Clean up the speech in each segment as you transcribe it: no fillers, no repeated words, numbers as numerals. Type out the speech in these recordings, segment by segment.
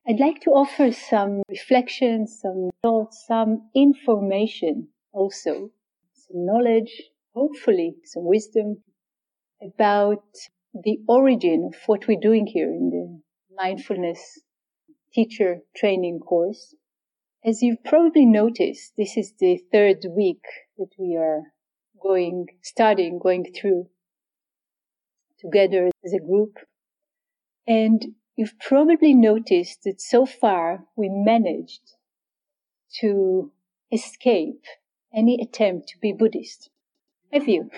I'd like to offer some reflections, some thoughts, some information also, some knowledge, hopefully some wisdom about the origin of what we're doing here in the mindfulness teacher training course. As you've probably noticed, this is the third week that we are going through together as a group. And you've probably noticed that so far we managed to escape any attempt to be Buddhist. Have you?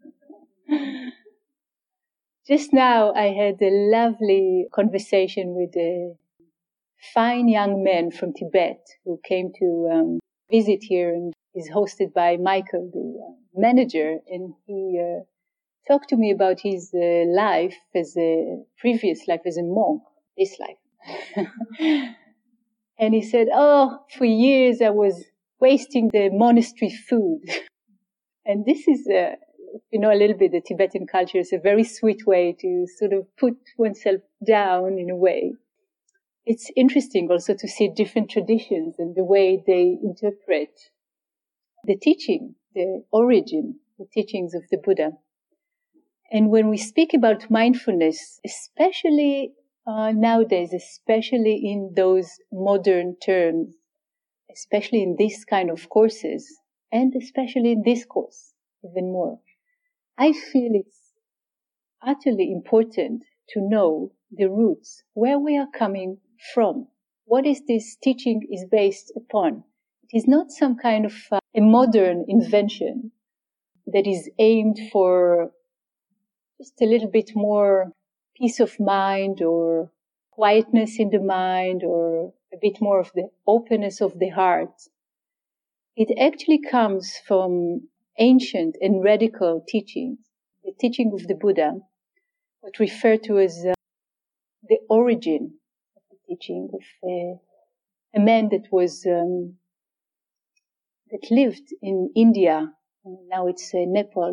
Just now I had a lovely conversation with a fine young man from Tibet who came to visit here and is hosted by Michael, the manager, and he talked to me about his life as a previous life as a monk, this life. And he said, for years I was wasting the monastery food. And this is, a little bit the Tibetan culture is a very sweet way to sort of put oneself down in a way. It's interesting also to see different traditions and the way they interpret the teaching, the origin, the teachings of the Buddha. And when we speak about mindfulness, especially nowadays, especially in those modern terms, especially in this kind of courses, and especially in this course even more, I feel it's utterly important to know the roots, where we are coming from, what is this teaching is based upon. It is not some kind of a modern invention that is aimed for just a little bit more peace of mind or quietness in the mind or a bit more of the openness of the heart. It actually comes from ancient and radical teachings, the teaching of the Buddha, what referred to as the origin of the teaching of a man that was that lived in India. Now it's Nepal,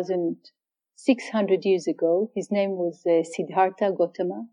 2,600 years ago. His name was Siddhartha Gautama.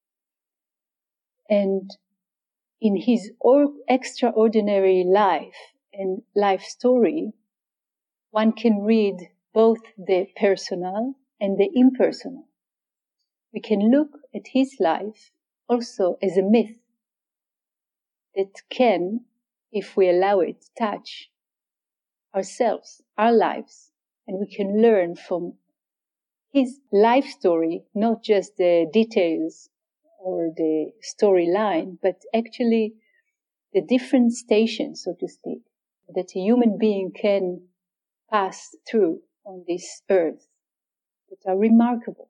And in his extraordinary life and life story, one can read both the personal and the impersonal. We can look at his life also as a myth that can, if we allow it, touch ourselves, our lives, and we can learn from his life story, not just the details or the storyline, but actually the different stations, so to speak, that a human being can pass through on this earth that are remarkable.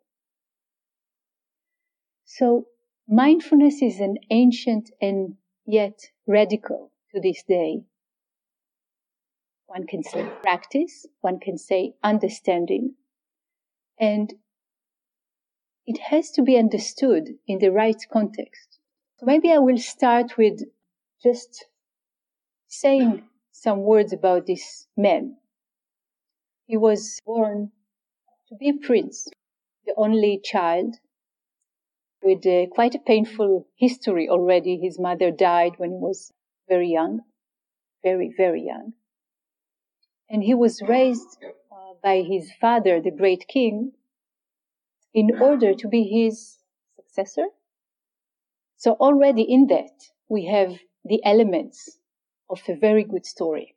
So mindfulness is an ancient and yet radical to this day. One can say practice, one can say understanding, and it has to be understood in the right context. So maybe I will start with just saying some words about this man. He was born to be a prince, the only child, with quite a painful history already. His mother died when he was very young, very, very young. And he was raised by his father, the great king, in order to be his successor. So already in that, we have the elements of a very good story.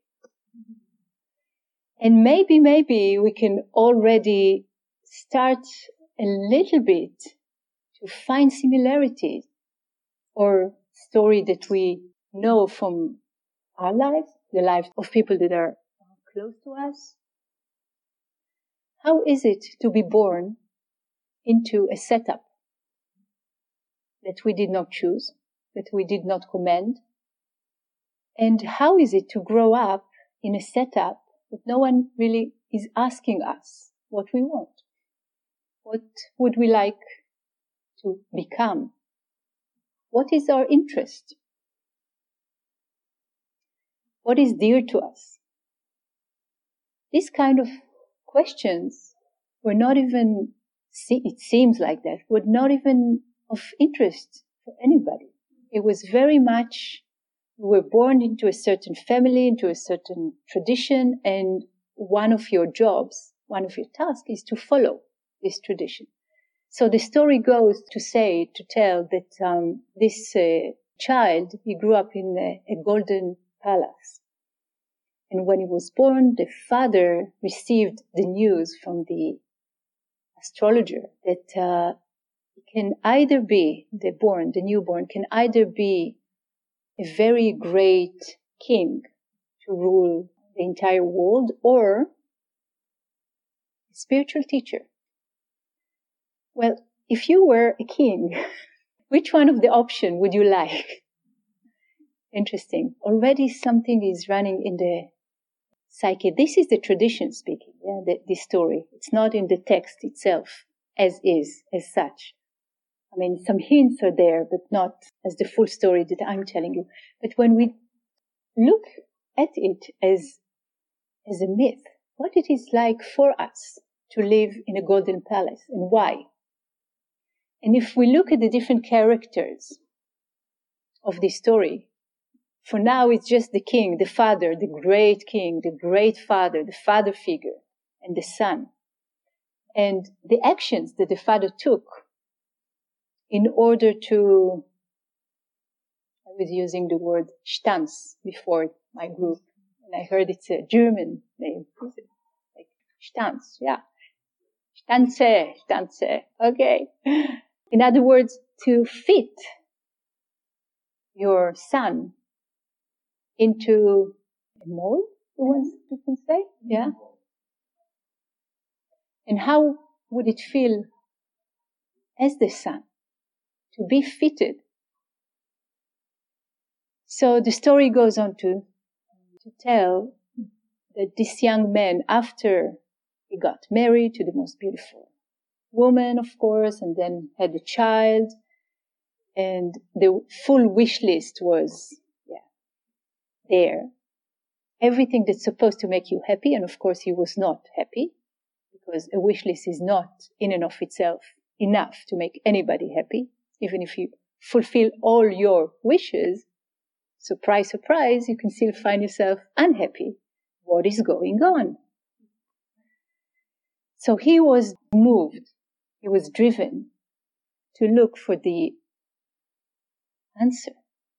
And maybe we can already start a little bit to find similarities or story that we know from our lives, the lives of people that are close to us. How is it to be born into a setup that we did not choose, that we did not command? And how is it to grow up in a setup that no one really is asking us what we want? What would we like to become? What is our interest? What is dear to us? These kind of questions were not even, it seems like that, were not even of interest for anybody. It was very much, you were born into a certain family, into a certain tradition, and one of your jobs, one of your tasks is to follow this tradition. So the story goes to tell that this child, he grew up in a golden palace. And when he was born, the father received the news from the astrologer that it can either be, the newborn can either be a very great king to rule the entire world, or a spiritual teacher. Well, if you were a king, which one of the options would you like? Interesting. Already something is running in the psyche. This is the tradition speaking, this story. It's not in the text itself as such. I mean, some hints are there, but not as the full story that I'm telling you. But when we look at it as a myth, what it is like for us to live in a golden palace and why. And if we look at the different characters of this story, for now it's just the king, the father, the great king, the great father, the father figure, and the son. And the actions that the father took in order to, I was using the word Stanz before my group, and I heard it's a German name. Like Stanz, yeah. Stanze, okay. In other words, to fit your son into a mold, you can say, yeah. And how would it feel as the son to be fitted? So the story goes on to tell that this young man, after he got married to the most beautiful woman, of course, and then had a child, and the full wish list was there. Everything that's supposed to make you happy, and of course he was not happy, because a wish list is not in and of itself enough to make anybody happy. Even if you fulfill all your wishes, surprise, surprise, you can still find yourself unhappy. What is going on? So he was moved, he was driven to look for the answer,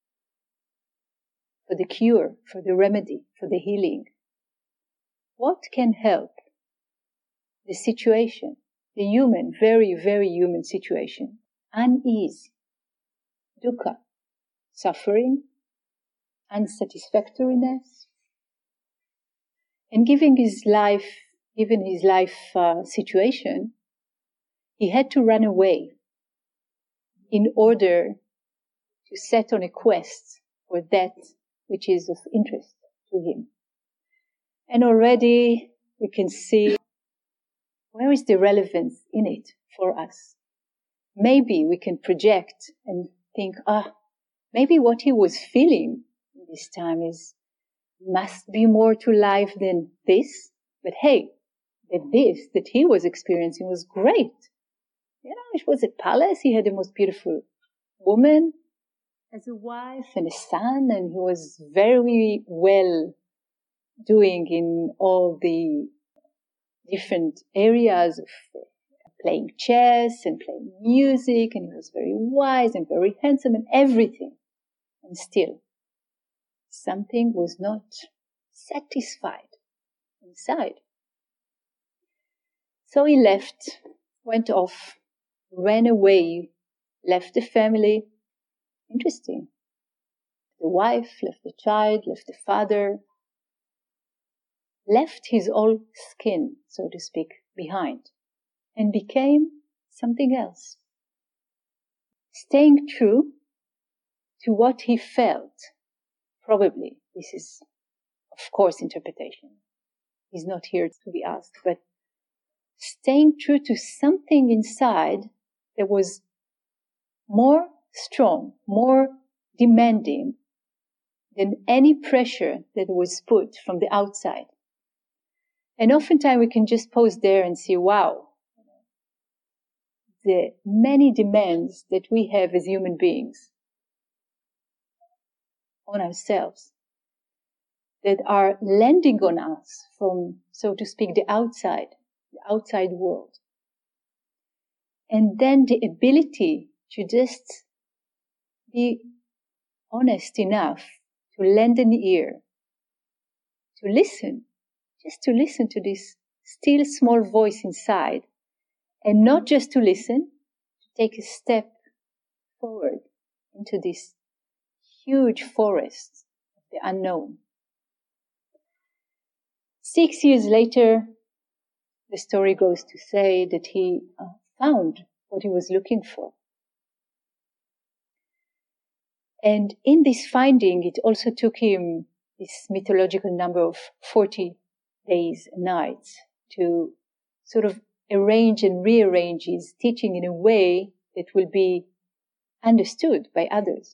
for the cure, for the remedy, for the healing. What can help the situation, the human, very, very human situation? Unease, dukkha, suffering, unsatisfactoriness. And given his life situation, he had to run away in order to set on a quest for that which is of interest to him. And already we can see where is the relevance in it for us. Maybe we can project and think, maybe what he was feeling this time must be more to life than this. But hey, that he was experiencing was great. It was a palace. He had the most beautiful woman as a wife and a son, and he was very well doing in all the different areas of playing chess and playing music, and he was very wise and very handsome and everything. And still, something was not satisfied inside. So he left, went off, ran away, left the family. Interesting. The wife, left the child, left the father, left his old skin, so to speak, behind, and became something else. Staying true to what he felt. Probably, this is, of course, interpretation. He's not here to be asked, but staying true to something inside that was more strong, more demanding than any pressure that was put from the outside. And oftentimes we can just pause there and see, wow, the many demands that we have as human beings. on ourselves, that are landing on us from, so to speak, the outside world. And then the ability to just be honest enough to lend an ear, to listen, just to listen to this still small voice inside, and not just to listen, to take a step forward into this huge forest of the unknown. 6 years later, the story goes to say that he found what he was looking for. And in this finding, it also took him this mythological number of 40 days and nights to sort of arrange and rearrange his teaching in a way that will be understood by others.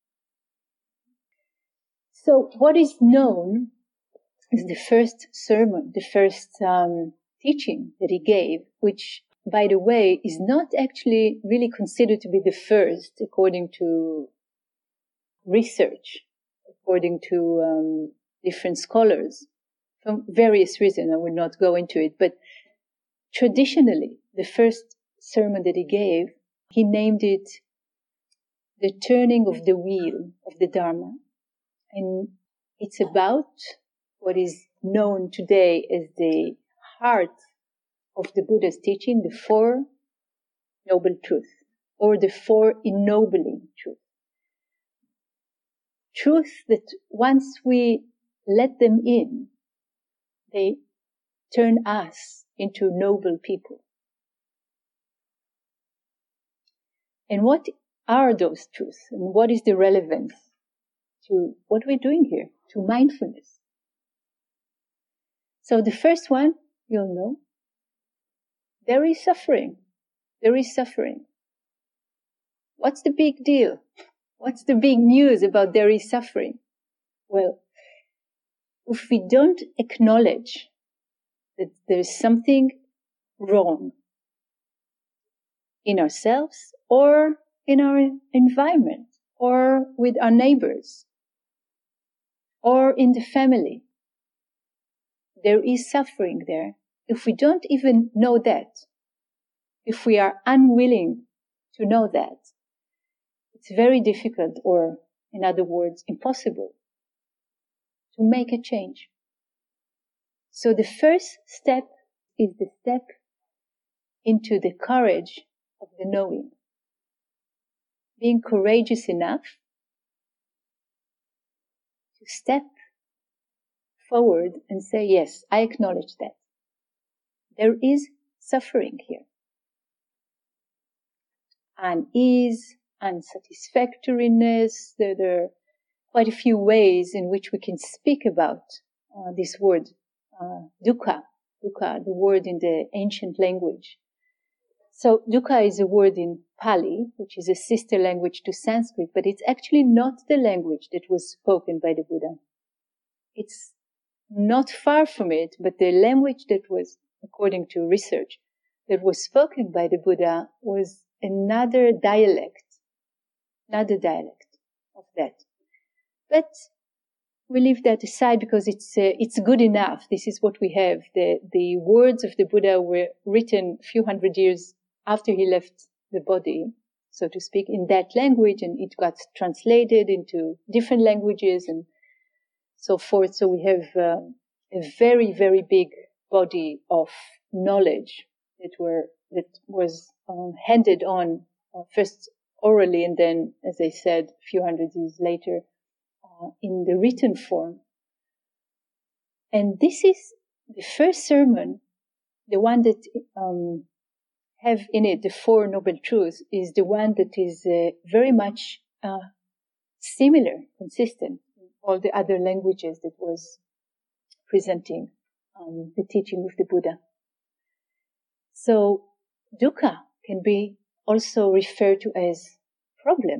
So what is known is the first sermon, the first teaching that he gave, which, by the way, is not actually really considered to be the first according to research, according to different scholars, for various reasons. I will not go into it, but traditionally, the first sermon that he gave, he named it The Turning of the Wheel of the Dharma. And it's about what is known today as the heart of the Buddha's teaching, the Four Noble Truths, or the Four Ennobling Truths. Truths that once we let them in, they turn us into noble people. And what are those truths? And what is the relevance to what we're doing here, to mindfulness? So the first one, you'll know, there is suffering. There is suffering. What's the big deal? What's the big news about there is suffering? Well, if we don't acknowledge that there's something wrong in ourselves or in our environment or with our neighbors or in the family, there is suffering there. If we don't even know that, if we are unwilling to know that, it's very difficult, or in other words, impossible, to make a change. So the first step is the step into the courage of the knowing. Being courageous enough to step forward and say, yes, I acknowledge that. There is suffering here. Unease, unsatisfactoriness. There are quite a few ways in which we can speak about this word, dukkha, the word in the ancient language. So dukkha is a word in Pali, which is a sister language to Sanskrit, but it's actually not the language that was spoken by the Buddha. It's not far from it, but the language that was, according to research, that was spoken by the Buddha was another dialect of that. But we leave that aside because it's good enough. This is what we have. The words of the Buddha were written a few hundred years after he left the body, so to speak, in that language, and it got translated into different languages and so forth. So we have a very, very big body of knowledge that was handed on first orally and then, as I said, a few hundred years later in the written form. And this is the first sermon, the one that have in it the Four Noble Truths, is the one that is very much similar, consistent in all the other languages that was presenting the teaching of the Buddha. So dukkha can be also referred to as problem.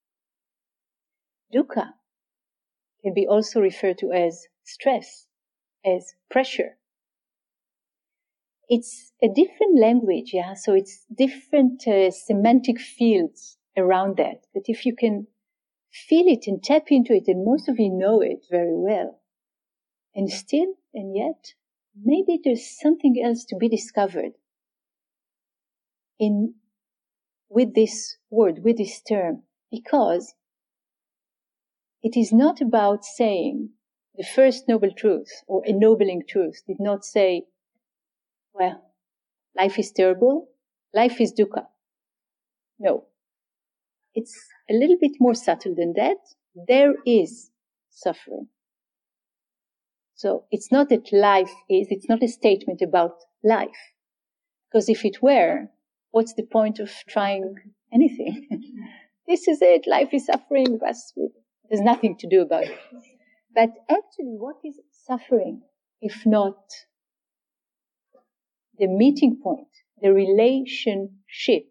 Dukkha can be also referred to as stress, as pressure. It's a different language, yeah, so it's different semantic fields around that. But if you can feel it and tap into it, and most of you know it very well. And still, and yet, maybe there's something else to be discovered with this word, with this term, because it is not about saying the first noble truth or ennobling truth did not say, well, life is terrible, life is dukkha. No. It's a little bit more subtle than that. There is suffering. So it's not that life is, it's not a statement about life. Because if it were, what's the point of trying anything? This is it, life is suffering, but there's nothing to do about it. But actually, what is suffering if not the meeting point, the relationship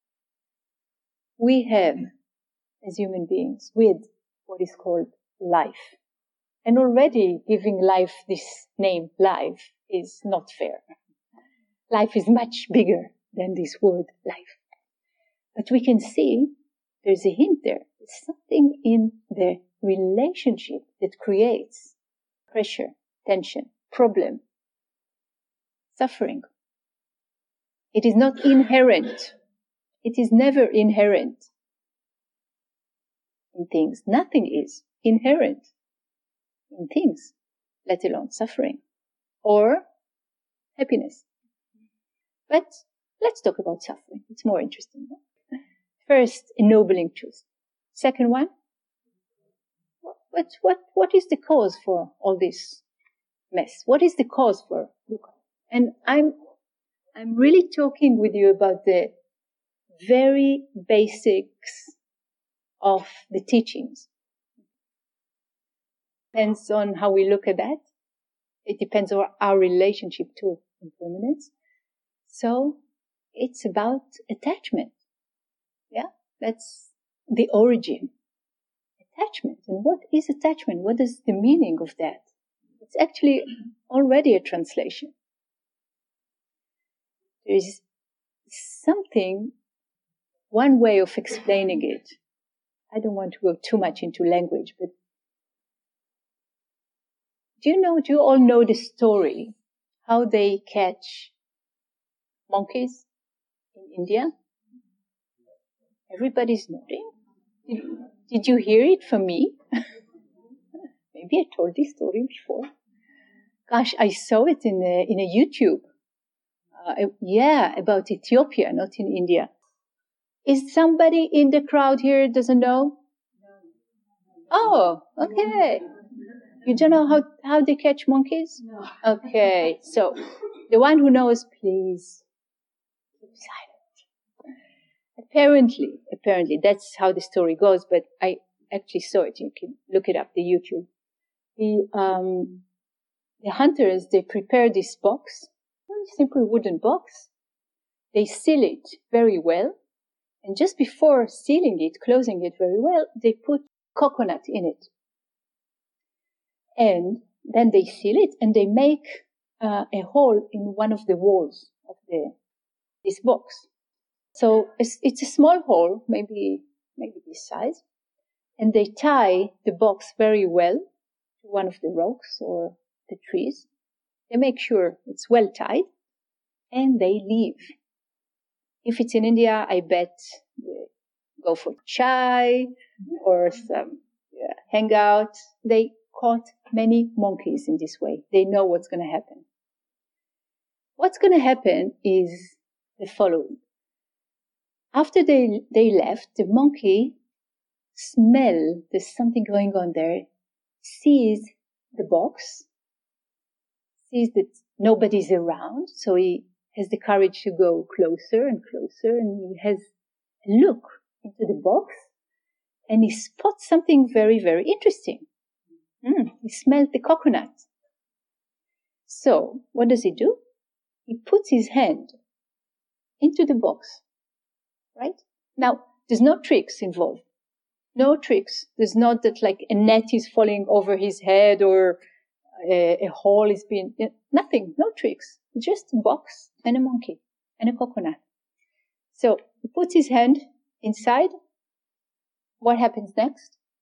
we have as human beings with what is called life? And already giving life this name, life, is not fair. Life is much bigger than this word, life. But we can see there's a hint there. There's something in the relationship that creates pressure, tension, problem, suffering. It is not inherent. It is never inherent in things. Nothing is inherent in things, let alone suffering or happiness. But let's talk about suffering. It's more interesting. No? First, ennobling truth. Second one, what is the cause for all this mess? What is the cause for dukkha? And I'm really talking with you about the very basics of the teachings. Depends on how we look at that. It depends on our relationship to impermanence. So it's about attachment. Yeah, that's the origin. Attachment. And what is attachment? What is the meaning of that? It's actually already a translation. There is something, one way of explaining it. I don't want to go too much into language, but do you all know the story how they catch monkeys in India? Everybody's nodding. Did you hear it from me? Maybe I told this story before. Gosh, I saw it in a YouTube. About Ethiopia, not in India. Is somebody in the crowd here doesn't know? Oh, okay. You don't know how they catch monkeys? No. Okay, so the one who knows, please keep silent. Apparently, that's how the story goes, but I actually saw it. You can look it up, the YouTube. The hunters, they prepare this box, very simple wooden box. They seal it very well, and just before sealing it, closing it very well, they put coconut in it. And then they seal it, and they make a hole in one of the walls of this box. So it's a small hole, maybe this size, and they tie the box very well to one of the rocks or the trees. They make sure it's well tied, and they leave. If it's in India, I bet they go for chai or some hangout. They caught many monkeys in this way. They know what's going to happen. What's going to happen is the following. After they left, the monkey smell there's something going on there, sees the box, sees that nobody's around, so he has the courage to go closer and closer, and he has a look into the box, and he spots something very, very interesting. He smelled the coconut. So, what does he do? He puts his hand into the box, right? Now, there's no tricks involved. No tricks. There's not that like a net is falling over his head or a hole is being... Nothing, no tricks. Just a box and a monkey and a coconut. So, he puts his hand inside. What happens next?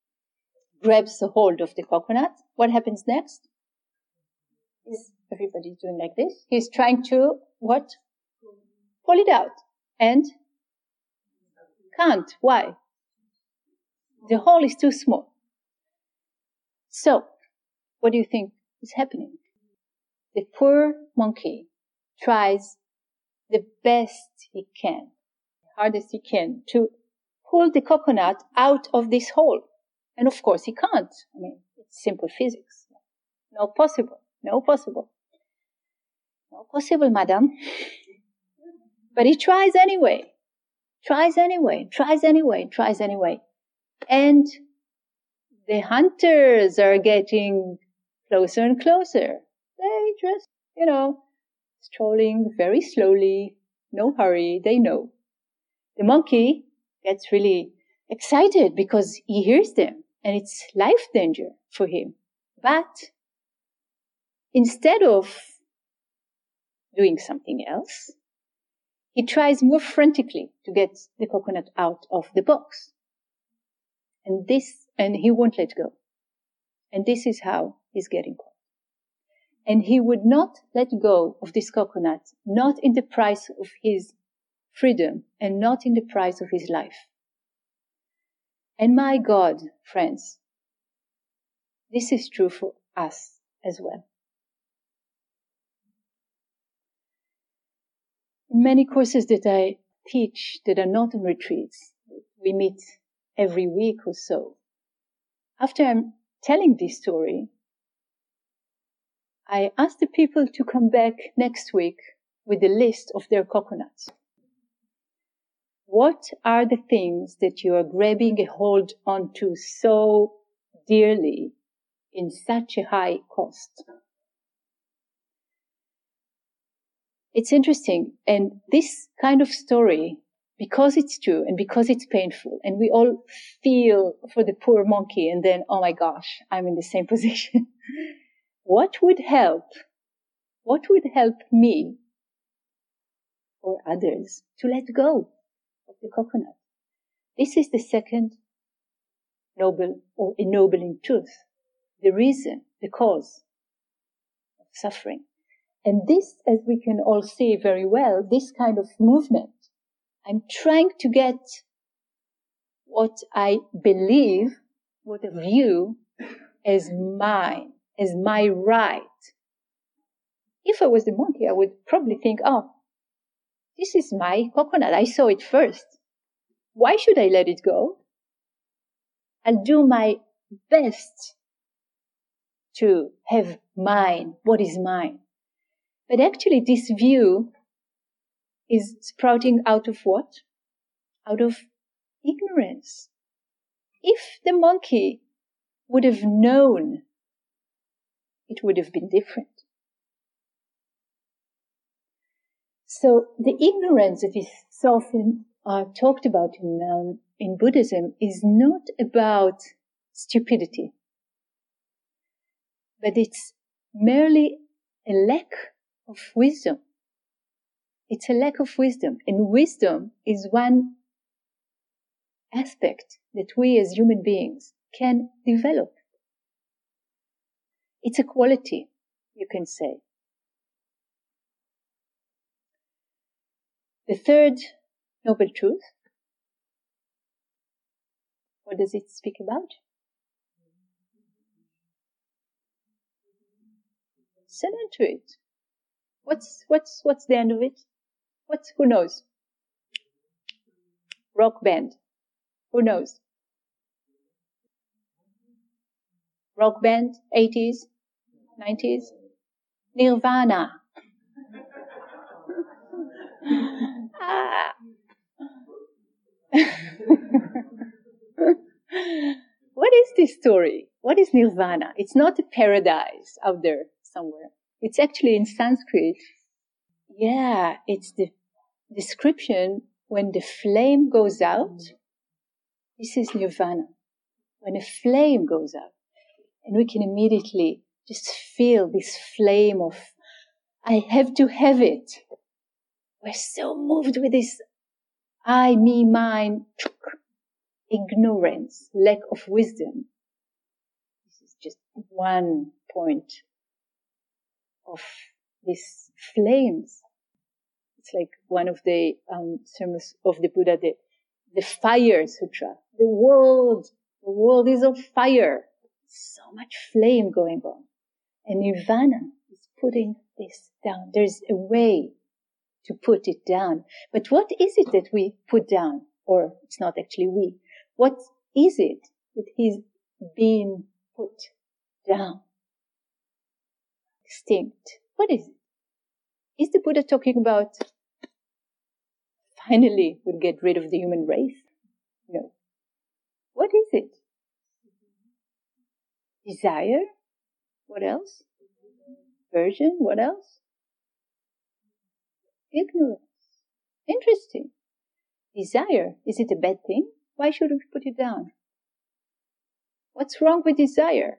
grabs a hold of the coconut. What happens next? Is everybody doing like this? He's trying to, what? Pull it out. And can't. Why? The hole is too small. So, what do you think is happening? The poor monkey tries the best he can, the hardest he can, to pull the coconut out of this hole. And of course he can't. I mean, it's simple physics. No possible. No possible. No possible, madam. But he tries anyway. Tries anyway. Tries anyway. Tries anyway. And the hunters are getting closer and closer. They just, strolling very slowly, no hurry, they know. The monkey gets really excited because he hears them and it's life danger for him. But instead of doing something else, he tries more frantically to get the coconut out of the box. And he won't let go. And this is how he's getting caught. And he would not let go of this coconut, not in the price of his freedom and not in the price of his life. And my God, friends, this is true for us as well. In many courses that I teach that are not on retreats, we meet every week or so. After I'm telling this story, I ask the people to come back next week with a list of their coconuts. What are the things that you are grabbing a hold onto so dearly in such a high cost? It's interesting, and this kind of story, because it's true and because it's painful, and we all feel for the poor monkey, and then, oh my gosh, I'm in the same position. What would help me or others to let go of the coconut? This is the second noble or ennobling truth, the reason, the cause of suffering. And this, as we can all see very well, this kind of movement, I'm trying to get what I believe, what I view as mine, as my right. If I was the monkey, I would probably think, oh, this is my coconut. I saw it first. Why should I let it go? I'll do my best to have mine, what is mine. But actually this view is sprouting out of what? Out of ignorance. If the monkey would have known, it would have been different. So the ignorance that is so often talked about in Buddhism is not about stupidity, but it's merely a lack of wisdom. It's a lack of wisdom, and wisdom is one aspect that we as human beings can develop. It's a quality, you can say. The third noble truth, what does it speak about? Settle into it. What's the end of it? Who knows? Rock band. Who knows? Rock band, 80s, 90s. Nirvana. What is this story? What is Nirvana? It's not a paradise out there somewhere. It's actually in Sanskrit. Yeah, it's the description when the flame goes out. This is Nirvana. When a flame goes out. And we can immediately just feel this flame of, I have to have it. We're so moved with this I, me, mine, ignorance, lack of wisdom. just one point of these flames. It's like one of the sermons of the Buddha, the Fire Sutra. The world is on fire. So much flame going on. And Nirvana is putting this down. There's a way to put it down. But what is it that we put down? Or it's not actually we. What is it that is being put down? Extinct. What is it? Is the Buddha talking about finally we'll get rid of the human race? No. What is it? Desire? What else? Aversion? What else? Ignorance. Interesting. Desire, is it a bad thing? Why should we put it down? What's wrong with desire?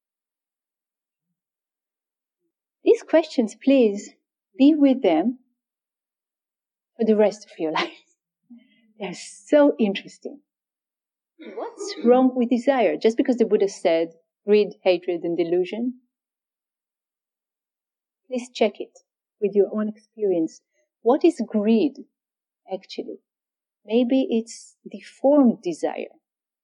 These questions, please, be with them for the rest of your life. They're so interesting. What's wrong with desire? Just because the Buddha said greed, hatred, and delusion? Please check it with your own experience. What is greed, actually? Maybe it's deformed desire.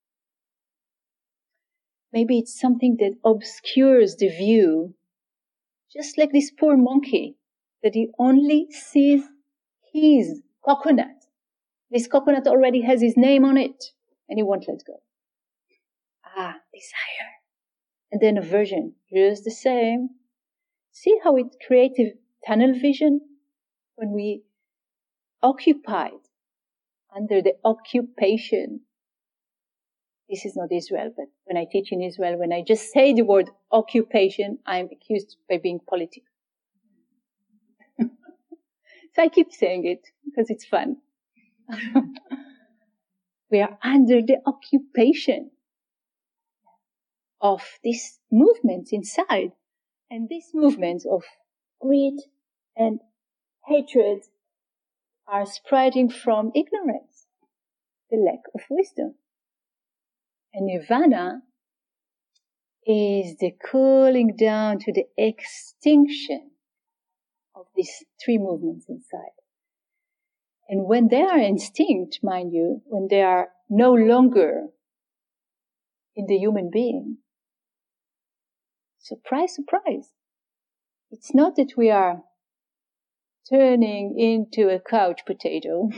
Maybe it's something that obscures the view, just like this poor monkey, that he only sees his coconut. This coconut already has his name on it, and he won't let go. Desire. And then aversion, just the same. See how it creates a tunnel vision? When we occupied under the occupation. This is not Israel, but when I teach in Israel, when I just say the word occupation, I'm accused by being political. So I keep saying it because it's fun. We are under the occupation of these movements inside. And these movements of greed and hatred are spreading from ignorance, the lack of wisdom. And Nirvana is the cooling down to the extinction of these three movements inside. And when they are extinct, mind you, when they are no longer in the human being, surprise, surprise, it's not that we are turning into a couch potato.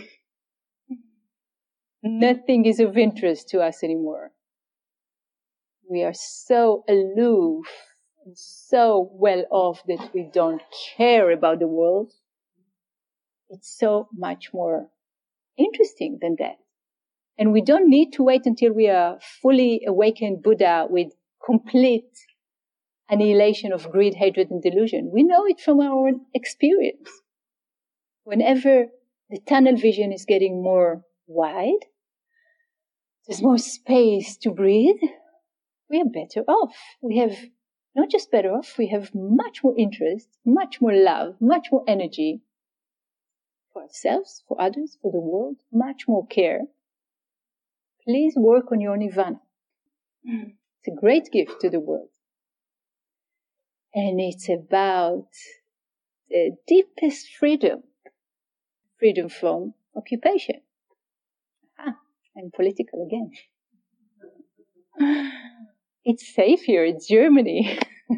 Nothing is of interest to us anymore. We are so aloof and so well off that we don't care about the world. It's so much more interesting than that. And we don't need to wait until we are fully awakened Buddha with complete annihilation of greed, hatred, and delusion. We know it from our own experience. Whenever the tunnel vision is getting more wide, there's more space to breathe, we are better off. We have not just better off, we have much more interest, much more love, much more energy for ourselves, for others, for the world, much more care. Please work on your nirvana. It's a great gift to the world. And it's about the deepest freedom. Freedom from occupation. I'm political again. It's safe here, it's Germany.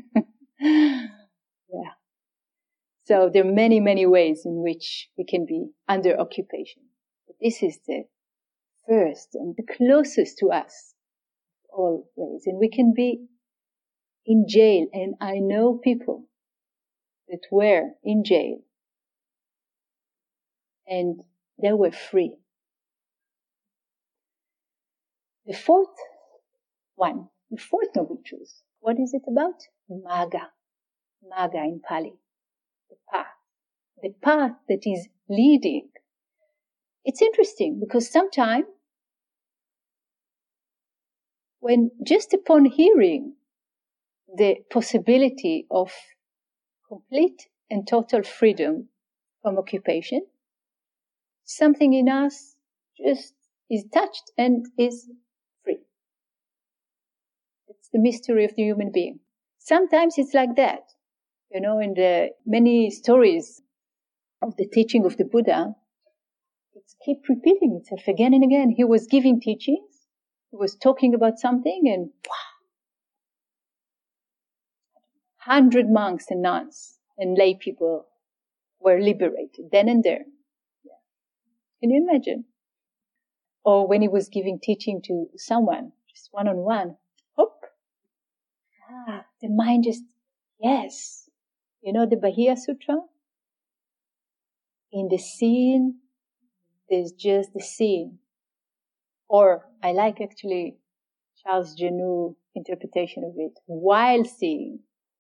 Yeah. So there are many, many ways in which we can be under occupation. But this is the first and the closest to us always. And we can be in jail. And I know people that were in jail and they were free. The fourth noble truth. What is it about? Magga. Magga in Pali. The path. The path that is leading. It's interesting because sometimes when just upon hearing the possibility of complete and total freedom from occupation, something in us just is touched and is free. It's the mystery of the human being. Sometimes it's like that. In the many stories of the teaching of the Buddha, it keeps repeating itself again and again. He was giving teachings, he was talking about something, and 100 monks and nuns and lay people were liberated then and there. Yeah. Can you imagine? Or when he was giving teaching to someone, just one-on-one, the mind just, yes. The Bahia Sutra? In the seeing, there's just the seeing. Or, I like actually Charles Genoux interpretation of it. While seeing,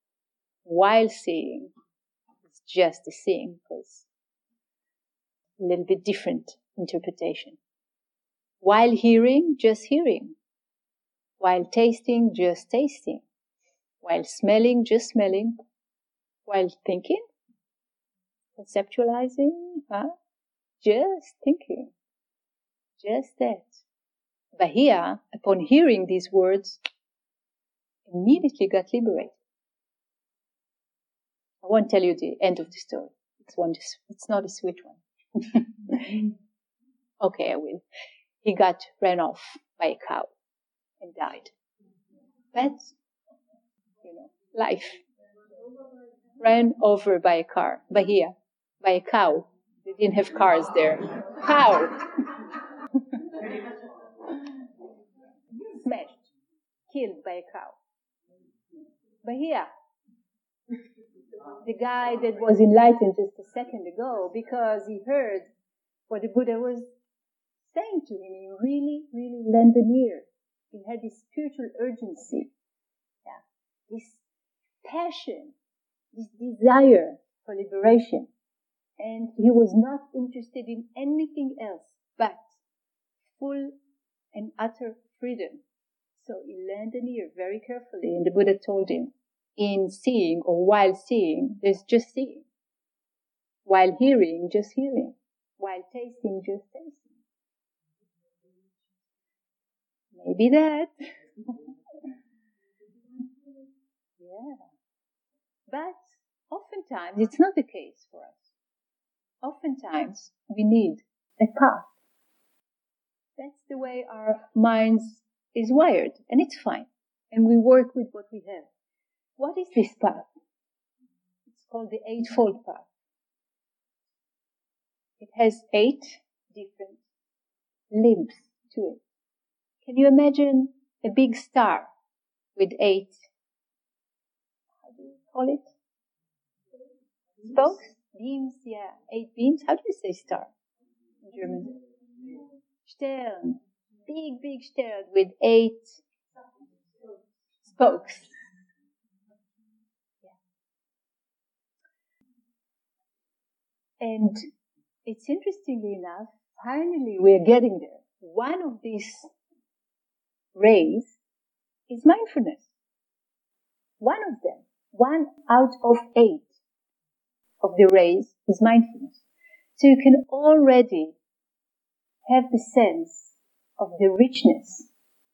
it's just the seeing, because a little bit different interpretation. While hearing, just hearing. While tasting, just tasting. While smelling, just smelling. While thinking, conceptualizing, just thinking. Just that. Bahia, upon hearing these words, immediately got liberated. I won't tell you the end of the story. It's not a sweet one. Okay, I will. He got ran off by a cow and died. That's, life. Ran over by a car. Bahia. By a cow. They didn't have cars there. Cow. Smashed. Killed by a cow. Bahia. The guy that was enlightened just a second ago, because he heard what the Buddha was saying to him. He really, really lent an ear. He had this spiritual urgency, this passion, this desire for liberation. And he was not interested in anything else but full and utter freedom. So he lent an ear very carefully, and the Buddha told him, in seeing or while seeing, there's just seeing. While hearing, just hearing. While tasting, just tasting. Maybe that. Yeah. But oftentimes it's not the case for us. Oftentimes we need a path. That's the way our minds is wired, and it's fine. And we work with what we have. What is this path? It's called the Eightfold Path. It has 8 different limbs to it. Can you imagine a big star with 8, how do you call it? Spokes? Beams, 8 beams. How do you say star in German? Stern. Big stern with 8 spokes. And it's interestingly enough, finally we're getting there. One of these rays is mindfulness. One of them, 1 out of 8 of the rays is mindfulness. So you can already have the sense of the richness,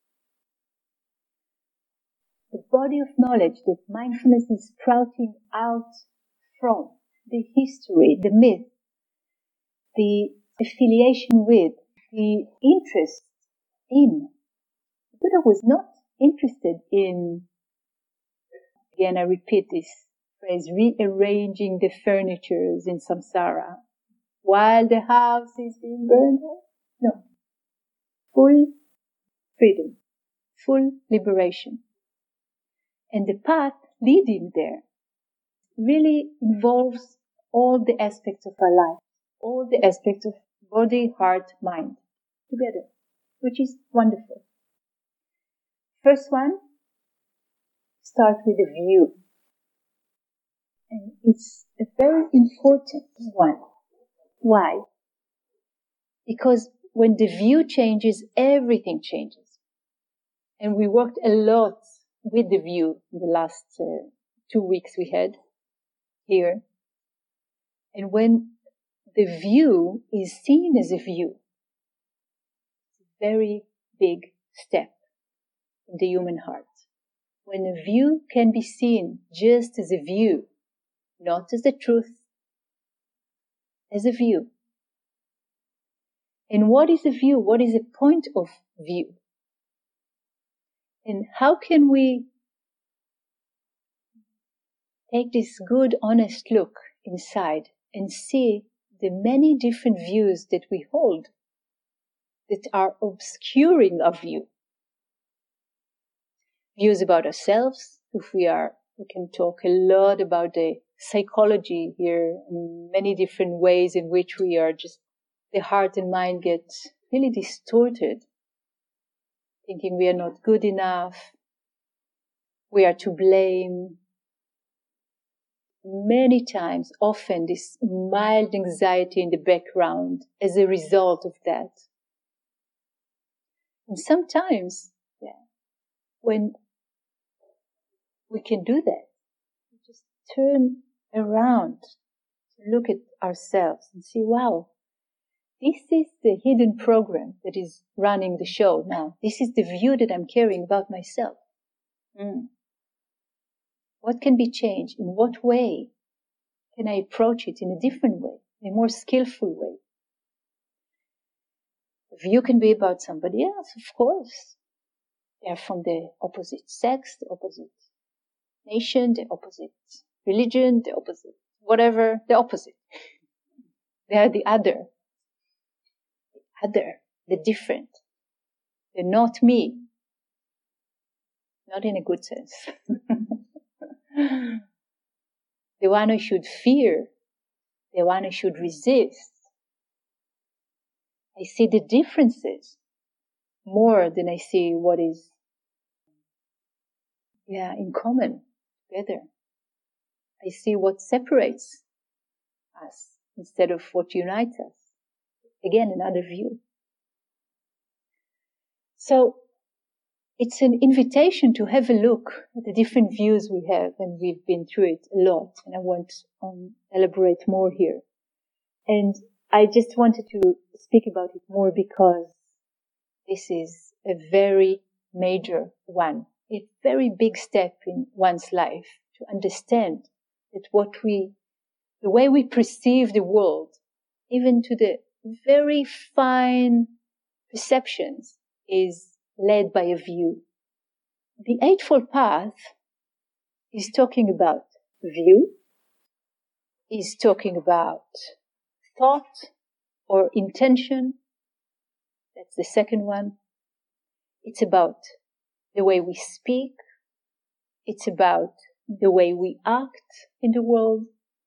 the body of knowledge that mindfulness is sprouting out from, the history, the myth, the affiliation with, the interest in. The Buddha was not interested in, again I repeat this phrase, rearranging the furnitures in samsara while the house is being burned out. No. Full freedom, full liberation. And the path leading there really involves all the aspects of our life, all the aspects of body, heart, mind together, which is wonderful. First one, start with a view. And it's a very important one. Why? Because when the view changes, everything changes. And we worked a lot with the view in the last 2 weeks we had here. And when the view is seen as a view, it's a very big step in the human heart. when a view can be seen just as a view, not as the truth, as a view. And what is a view? What is a point of view? And how can we take this good, honest look inside and see the many different views that we hold that are obscuring our view? Views about ourselves. We can talk a lot about the psychology here, in many different ways in which we are just, the heart and mind get really distorted, thinking we are not good enough, we are to blame. Many times, often, this mild anxiety in the background as a result of that. And sometimes, when we can do that, we just turn around to look at ourselves and see, wow, this is the hidden program that is running the show now. This is the view that I'm carrying about myself. What can be changed? In what way can I approach it in a different way, a more skillful way? A view can be about somebody else, of course. They are from the opposite sex, the opposite nation, the opposite religion, the opposite whatever, the opposite. They are the other, the different. They're not me. Not in a good sense. The one I should fear, the one I should resist. I see the differences more than I see what is in common together. I see what separates us instead of what unites us. Again, another view. So it's an invitation to have a look at the different views we have, and we've been through it a lot, and I want to elaborate more here. And I just wanted to speak about it more because this is a very major one, a very big step in one's life to understand that the way we perceive the world, even to the very fine perceptions, is led by a view. The Eightfold Path is talking about view, is talking about thought or intention. That's the second one. It's about the way we speak. It's about the way we act in the world.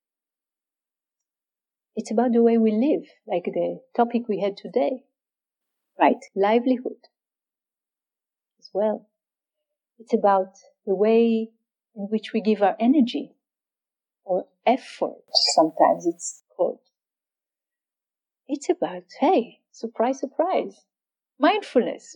It's about the way we live, like the topic we had today. Right, livelihood as well. It's about the way in which we give our energy, or effort, sometimes it's called. It's about, hey, surprise, surprise, mindfulness.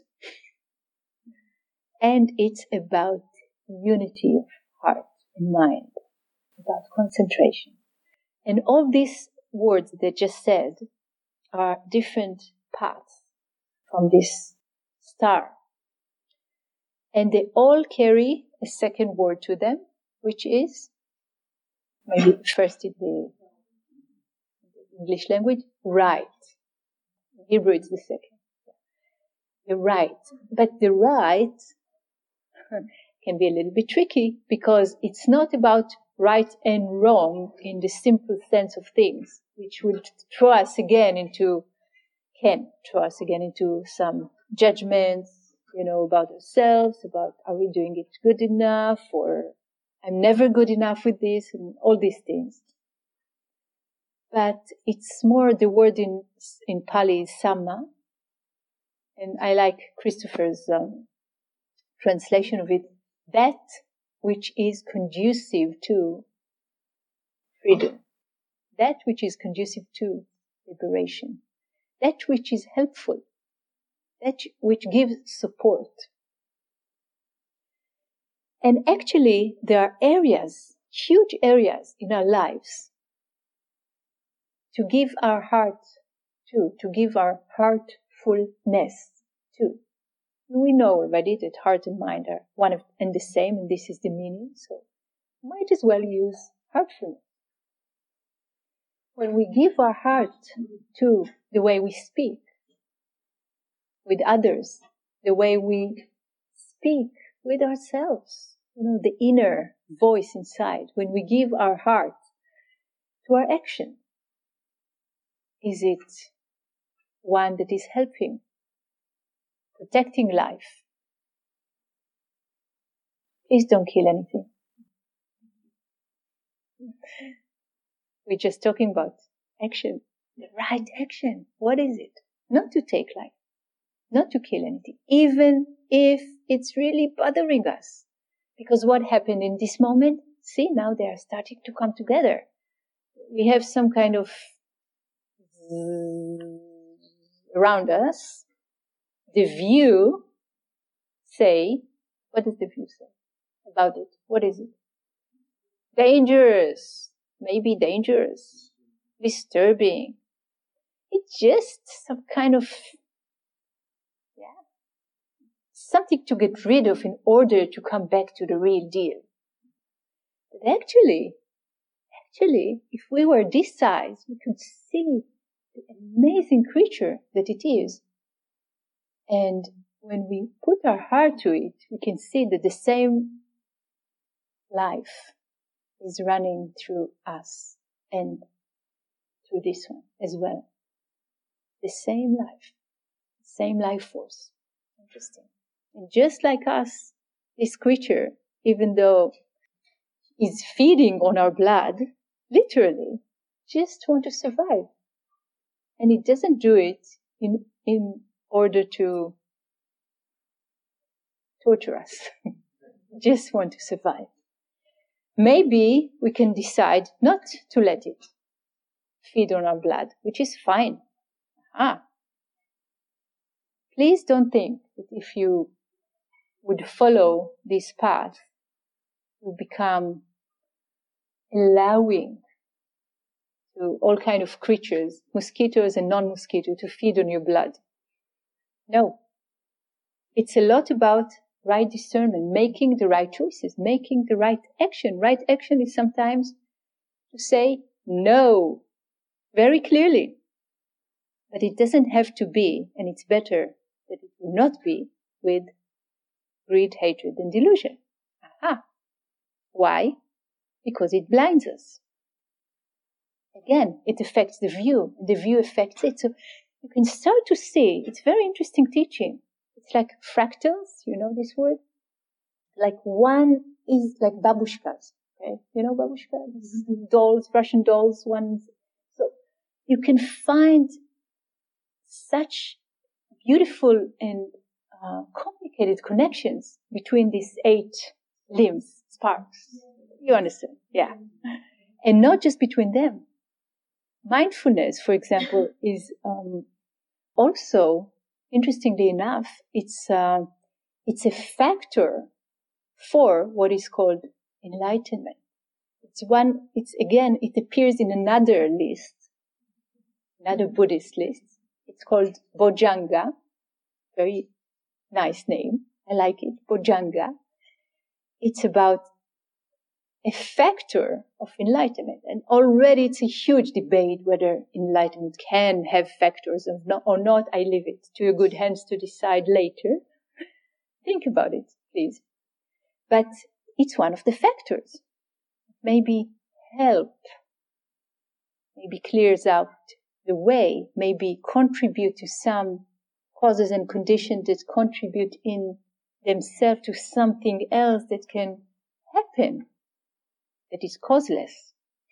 And it's about unity of heart and mind, about concentration. And all these words that I just said are different paths from this star. And they all carry a second word to them, which is, maybe first in the English language, right. In Hebrew it's the second. The right. But the right can be a little bit tricky because it's not about right and wrong in the simple sense of things, which will throw us again into some judgments, about ourselves, about are we doing it good enough, or I'm never good enough with this, and all these things. But it's more, the word in Pali is samma, and I like Christopher's translation of it, that which is conducive to freedom, that which is conducive to liberation, that which is helpful, that which gives support. And actually, there are areas, huge areas in our lives to give our heart to give our heartfulness to. We know already that heart and mind are one and the same, and this is the meaning, so might as well use heartfulness. When we give our heart to the way we speak with others, the way we speak with ourselves, the inner voice inside, when we give our heart to our action, is it one that is helping, protecting life? Please don't kill anything. We're just talking about action, the right action. What is it? Not to take life, not to kill anything, even if it's really bothering us. Because what happened in this moment? See, now they are starting to come together. We have some kind of around us. The view say, what does the view say about it? What is it? Dangerous. Maybe dangerous. Disturbing. It's just some kind of, something to get rid of in order to come back to the real deal. But actually, if we were this size, we could see the amazing creature that it is. And when we put our heart to it, we can see that the same life is running through us and through this one as well. The same life force. Interesting. And just like us, this creature, even though is feeding on our blood, literally, just want to survive. And it doesn't do it in order to torture us. Just want to survive. Maybe we can decide not to let it feed on our blood, which is fine. Please don't think that if you would follow this path, you become allowing to all kind of creatures, mosquitoes and non-mosquito, to feed on your blood. No. It's a lot about right discernment, making the right choices, making the right action. Right action is sometimes to say no very clearly. But it doesn't have to be, and it's better that it will not be, with greed, hatred, and delusion. Why? Because it blinds us. Again, it affects the view. The view affects it. So you can start to see, it's very interesting teaching. It's like fractals, you know this word? Like one is like babushkas. Okay? You know babushkas? Dolls, Russian dolls, ones. So you can find such beautiful and complicated connections between these 8 limbs, sparks. You understand? Yeah. And not just between them. Mindfulness, for example, is also, interestingly enough, it's a factor for what is called enlightenment. It appears in another list, another Buddhist list. It's called Bojjhanga. Very nice name. I like it. Bojjhanga. It's about a factor of enlightenment. And already it's a huge debate whether enlightenment can have factors or not. I leave it to your good hands to decide later. Think about it, please. But it's one of the factors. Maybe help, maybe clears out the way, maybe contribute to some causes and conditions that contribute in themselves to something else that can happen, that is causeless.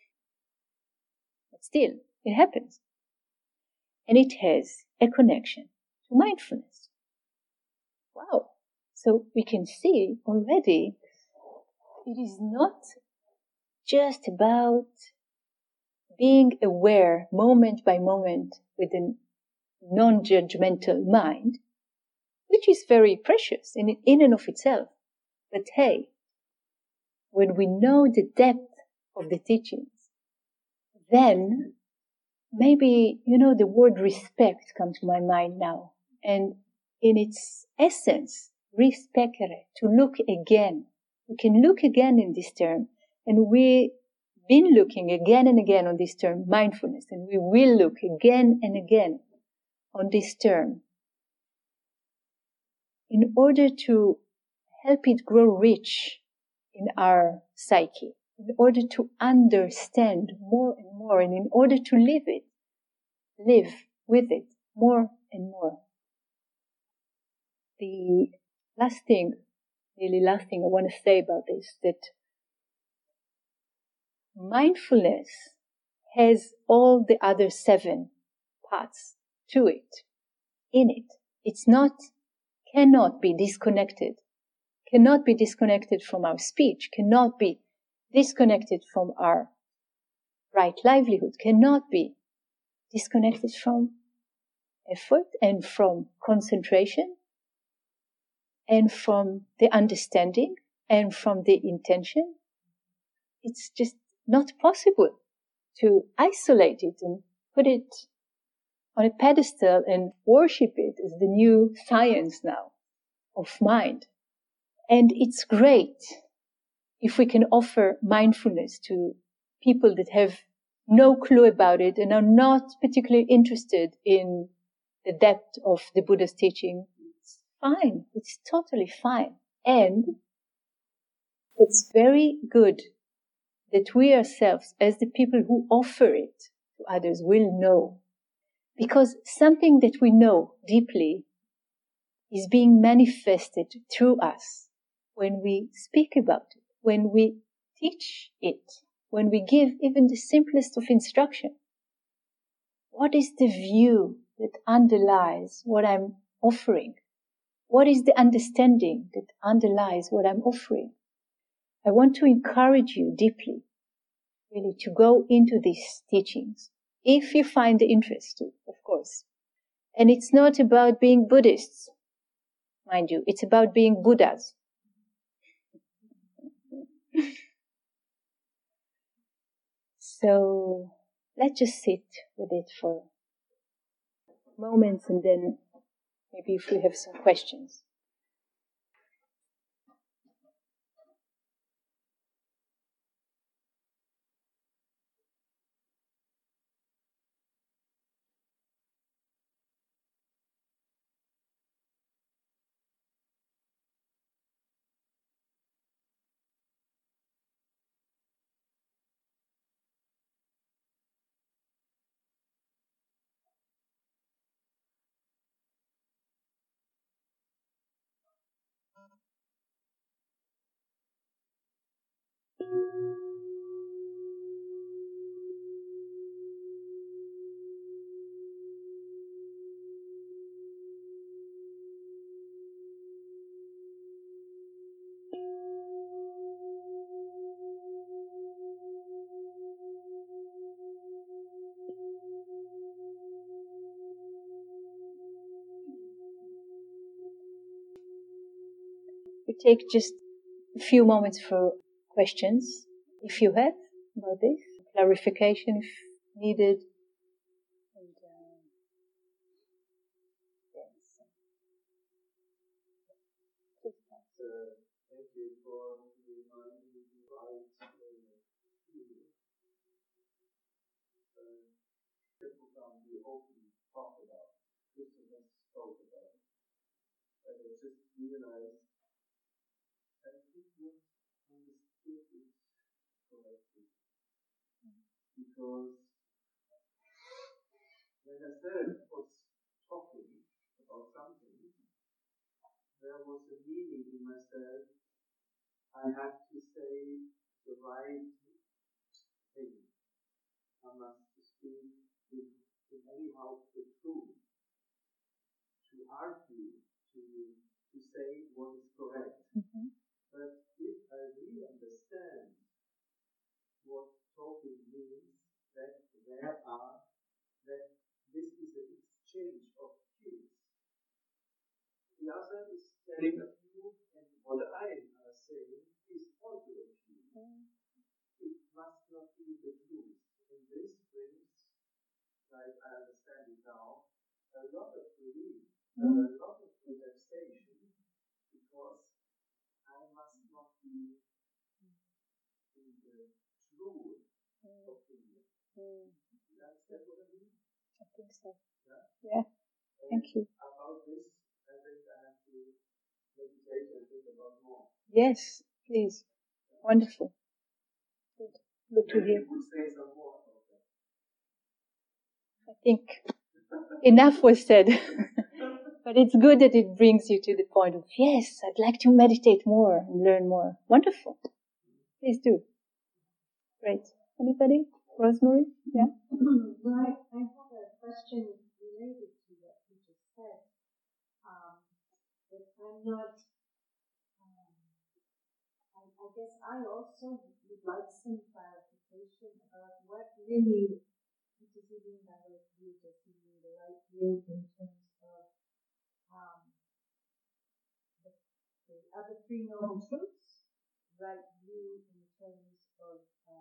But still, it happens. And it has a connection to mindfulness. Wow. So we can see already it is not just about being aware moment by moment with a non-judgmental mind, which is very precious in and of itself. But hey, when we know the depth of the teachings, then maybe, the word respect comes to my mind now. And in its essence, rispecere, to look again. We can look again in this term, and we've been looking again and again on this term, mindfulness, and we will look again and again on this term in order to help it grow rich in our psyche, in order to understand more and more, and in order to live with it more and more. The last thing I want to say about this, that mindfulness has all the other 7 parts to it, in it. It's cannot be disconnected from our speech, cannot be disconnected from our right livelihood, cannot be disconnected from effort and from concentration and from the understanding and from the intention. It's just not possible to isolate it and put it on a pedestal and worship it as the new science now of mind. And it's great if we can offer mindfulness to people that have no clue about it and are not particularly interested in the depth of the Buddha's teaching. It's fine. It's totally fine. And it's very good that we ourselves, as the people who offer it to others, will know. Because something that we know deeply is being manifested through us when we speak about it, when we teach it, when we give even the simplest of instruction. What is the view that underlies what I'm offering? What is the understanding that underlies what I'm offering? I want to encourage you deeply, really, to go into these teachings, if you find the interest to, of course. And it's not about being Buddhists, mind you, it's about being Buddhas. So let's just sit with it for moments, and then maybe if we have some questions. We take just a few moments for questions, if you have, about this, clarification if needed. And, Thank you for reminding me to write people can be open to talk about. Christian has spoke about it. And I just realized I did not understood it correctly. Because when I said was talking about something, there was a meaning in myself. I had to say the right thing. I must speak in anyhow the truth, to argue, to say what is correct. Mm-hmm. But if I really understand what talking means, that this is an exchange of cues. The other is telling a cue, and what I am saying is also a cue. It must not be the truth. And this brings, like I understand it now, a lot of relief, a lot of the truth of India. You understand what I mean? I think so. Yeah. Thank you. About this, I think I have to meditate and think about more. Yes, please. Wonderful. Good to hear. You would say some more about that. I think enough was said. But it's good that it brings you to the point of, yes, I'd like to meditate more and learn more. Wonderful. Please do. Great. Anybody? Rosemary? Yeah? Well, I have a question related to what you just said. But I'm not, I guess I also would like some clarification about what really, what does it mean by right view? Does it mean the right view in terms of the other three noble truths? Right view in terms of,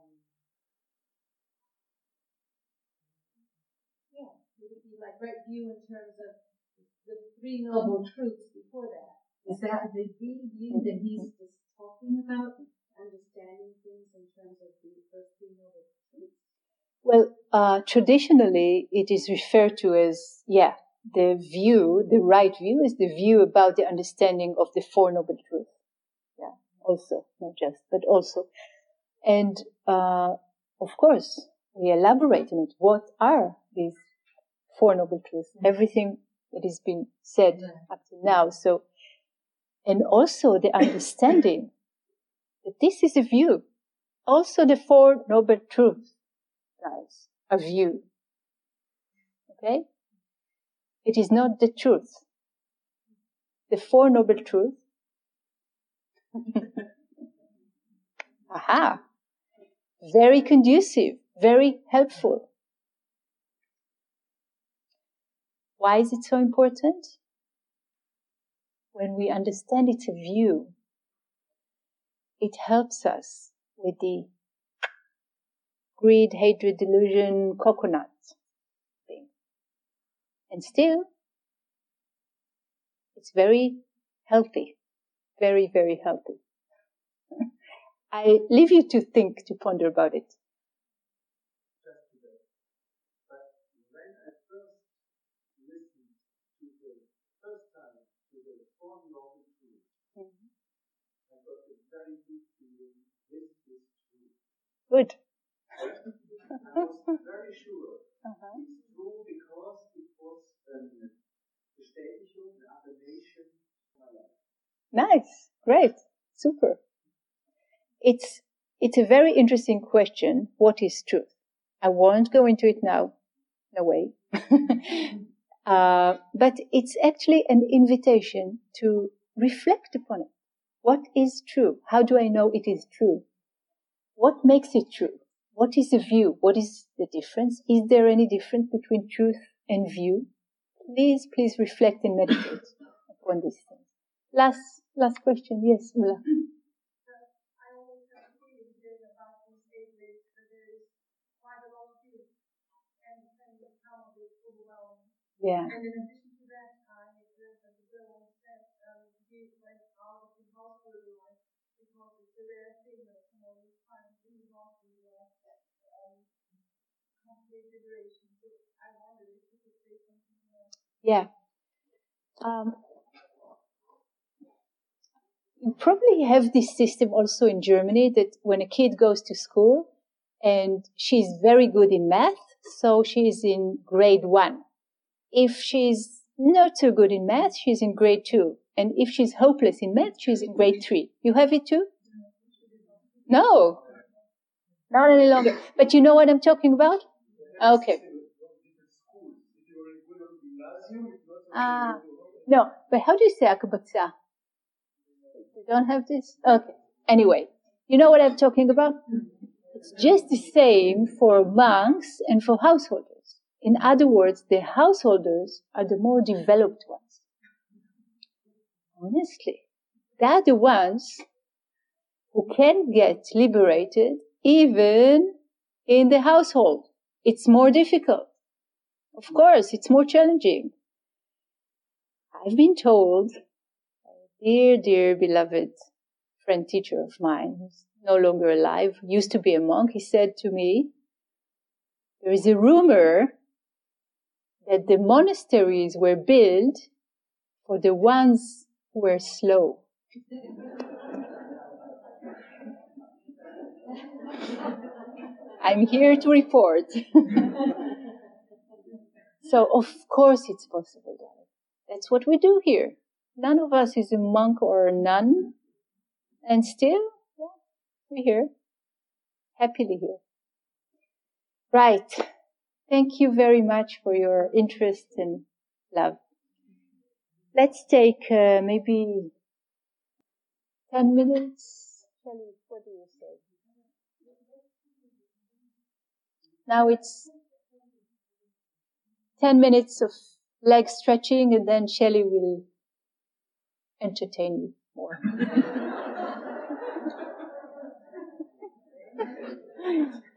would it be like right view in terms of the three noble truths before that? Is that the view that he's just talking about? Understanding things in terms of the first three noble truths? Well, traditionally it is referred to as, the view, the right view is the view about the understanding of the Four Noble Truths. Yeah, also, not just, but also. And, of course, we elaborate on it. What are these Four Noble Truths? Everything that has been said up to now. So, and also the understanding that this is a view. Also the Four Noble Truths, guys, a view. Okay? It is not the truth. The Four Noble Truths. Aha! Very conducive, very helpful. Why is it so important? When we understand it's a view, it helps us with the greed, hatred, delusion, coconut thing. And still, it's very healthy. Very, very healthy. I leave you to think, to ponder about it. Just today. But when I first listened to the first time to the Four Noble Truths, I got a very deep feeling this is true. Good. I was very sure it's true because it was Bestätigung, affirmation of my life. Nice. Great. Super. It's a very interesting question. What is truth? I won't go into it now. No way. But it's actually an invitation to reflect upon it. What is true? How do I know it is true? What makes it true? What is the view? What is the difference? Is there any difference between truth and view? Please reflect and meditate upon these things. Last question. Yes, Ulla. I always have a feeling during the fasting statement that there is quite a lot of view and some of it overwhelming. Yeah. And in addition to that, I read that the girl once said views went out of the hospital life because it's a rare thing that someone will find in the hospital life complete liberation. So I wondered if you could say something more. Yeah. You probably have this system also in Germany that when a kid goes to school and she's very good in math, so she's in grade 1. If she's not so good in math, she's in grade 2. And if she's hopeless in math, she's in grade 3. You have it too? No. Not any longer. But you know what I'm talking about? Okay. No, but how do you say akabaksa? They don't have this? Okay. Anyway, you know what I'm talking about? It's just the same for monks and for householders. In other words, the householders are the more developed ones. Honestly. They are the ones who can get liberated even in the household. It's more difficult. Of course, it's more challenging. I've been told, dear beloved friend teacher of mine, who's no longer alive, used to be a monk. He said to me, there is a rumor that the monasteries were built for the ones who were slow. I'm here to report. So, of course it's possible, darling. That's what we do here. None of us is a monk or a nun. And still, we're here. Happily here. Right. Thank you very much for your interest and love. Let's take maybe 10 minutes. Shelley, what do you say? Now it's 10 minutes of leg stretching, and then Shelley will entertain you more.